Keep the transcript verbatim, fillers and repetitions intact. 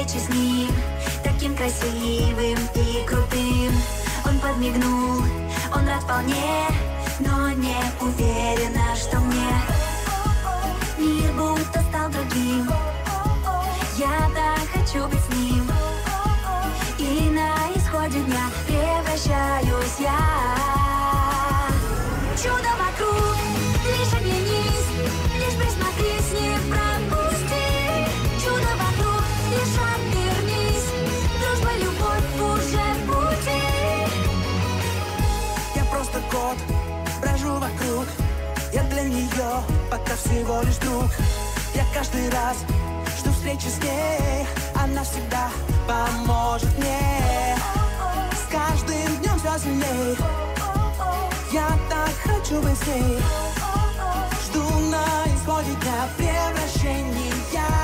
встречи с ним, таким красивым и крутым. Он подмигнул, он рад вполне, но не уверена, что мне мир будто стал другим. Я так хочу быть с ним, и на исходе дня превращаюсь я. Чудо вокруг, лишь оглянись, лишь присмотрись, не пропусти. Чудо вокруг, лишь обернись, дружба, любовь уже в пути. Я просто кот, брожу вокруг, я для нее пока всего лишь друг. Я каждый раз жду встречи с ней, она всегда поможет мне. С каждым днем все сильней, я так хочу быть с ней. Жду на исходе дня превращения.